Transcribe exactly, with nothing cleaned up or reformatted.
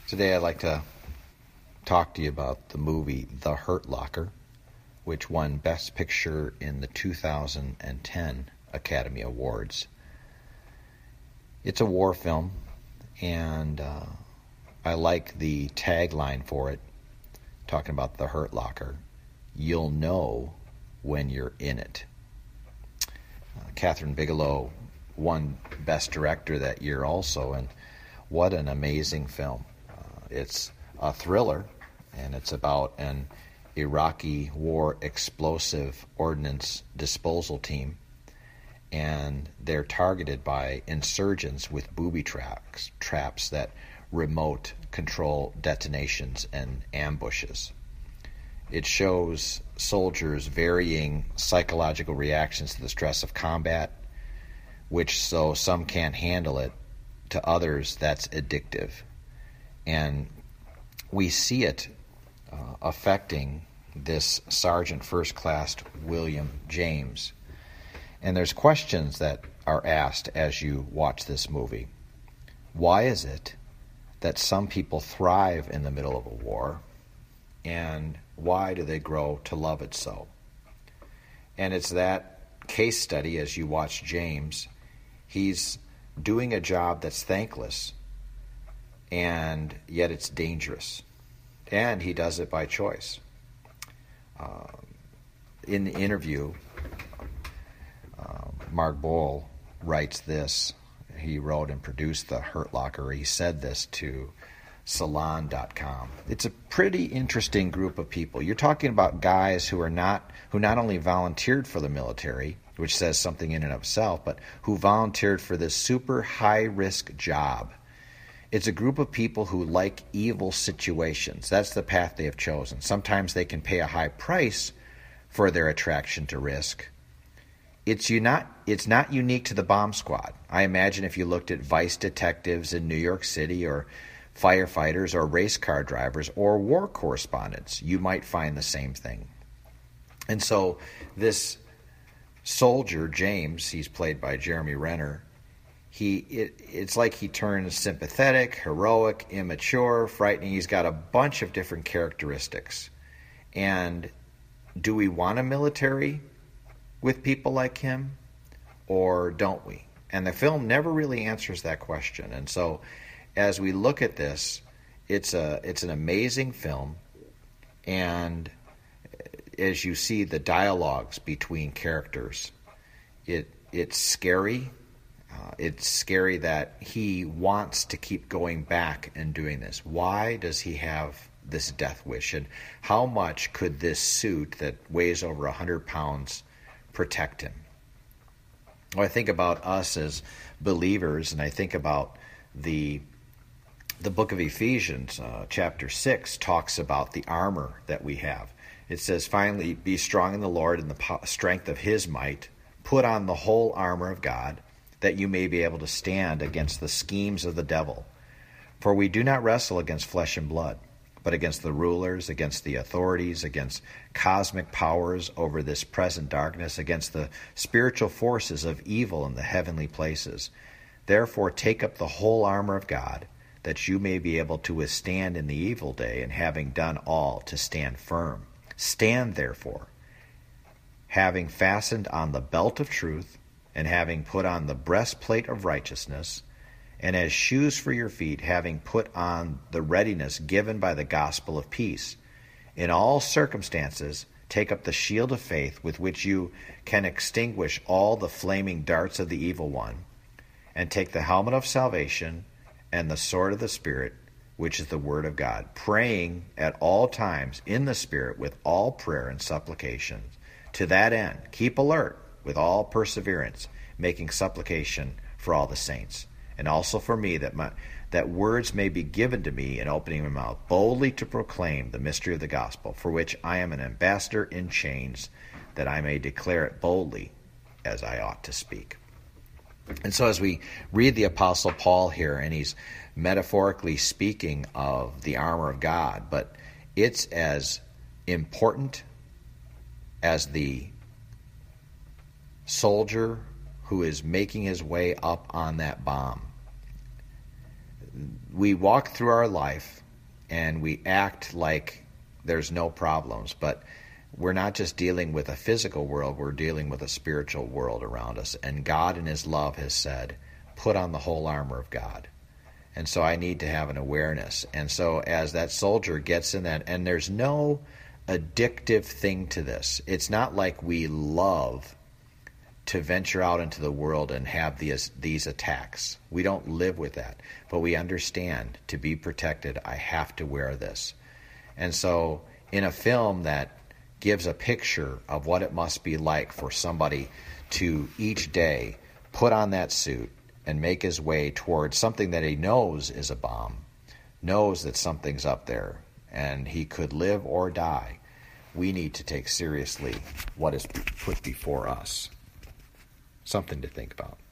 Today I'd like to talk to you about the movie The Hurt Locker, which won Best Picture in the two thousand ten Academy Awards. It's a war film, and uh, I like the tagline for it, talking about The Hurt Locker. You'll know when you're in it. Uh, Catherine Bigelow won Best Director that year also, and what an amazing film. It's a thriller, and it's about an Iraqi war explosive ordnance disposal team, and they're targeted by insurgents with booby traps, traps that remote control detonations and ambushes. It shows soldiers' varying psychological reactions to the stress of combat, which, so some can't handle it, to others that's addictive. And we see it uh, affecting this Sergeant First Class William James. And there's questions that are asked as you watch this movie. Why is it that some people thrive in the middle of a war, and why do they grow to love it so? And it's that case study as you watch James. He's doing a job that's thankless, and yet it's dangerous. And he does it by choice. Uh, in the interview, uh, Mark Boal writes this. He wrote and produced The Hurt Locker. He said this to Salon dot com. It's a pretty interesting group of people. You're talking about guys who are not who not only volunteered for the military, which says something in and of itself, but who volunteered for this super high-risk job. It's a group of people who like evil situations. That's the path they have chosen. Sometimes they can pay a high price for their attraction to risk. It's you not, it's not unique to the bomb squad. I imagine if you looked at vice detectives in New York City, or firefighters, or race car drivers, or war correspondents, you might find the same thing. And so this soldier, James, he's played by Jeremy Renner, He, it, it's like he turns sympathetic, heroic, immature, frightening. He's got a bunch of different characteristics. And do we want a military with people like him, or don't we? And the film never really answers that question. And so as we look at this, it's a it's an amazing film. And as you see the dialogues between characters, it it's scary. Uh, it's scary that he wants to keep going back and doing this. Why does he have this death wish? And how much could this suit that weighs over one hundred pounds protect him? Well, I think about us as believers, and I think about the the book of Ephesians, uh, chapter six, talks about the armor that we have. It says, finally, be strong in the Lord and the po- strength of his might. Put on the whole armor of God, that you may be able to stand against the schemes of the devil. For we do not wrestle against flesh and blood, but against the rulers, against the authorities, against cosmic powers over this present darkness, against the spiritual forces of evil in the heavenly places. Therefore take up the whole armor of God, that you may be able to withstand in the evil day, and having done all, to stand firm. Stand therefore, having fastened on the belt of truth, and having put on the breastplate of righteousness, and as shoes for your feet, having put on the readiness given by the gospel of peace. In all circumstances, take up the shield of faith, with which you can extinguish all the flaming darts of the evil one, and take the helmet of salvation and the sword of the Spirit, which is the word of God, praying at all times in the Spirit with all prayer and supplication. To that end, keep alert with all perseverance, making supplication for all the saints, and also for me, that my, that words may be given to me in opening my mouth, boldly to proclaim the mystery of the gospel, for which I am an ambassador in chains, that I may declare it boldly as I ought to speak. And so as we read the Apostle Paul here, and he's metaphorically speaking of the armor of God, but it's as important as the soldier who is making his way up on that bomb. we walk through our life and we act like there's no problems, but we're not just dealing with a physical world, we're dealing with a spiritual world around us. And God in his love has said, put on the whole armor of God. And so I need to have an awareness. And so as that soldier gets in that, and there's no addictive thing to this. It's not like we love to venture out into the world and have these these attacks. We don't live with that. But we understand, to be protected, I have to wear this. And so in a film that gives a picture of what it must be like for somebody to each day put on that suit and make his way towards something that he knows is a bomb, knows that something's up there, and he could live or die, we need to take seriously what is put before us. Something to think about.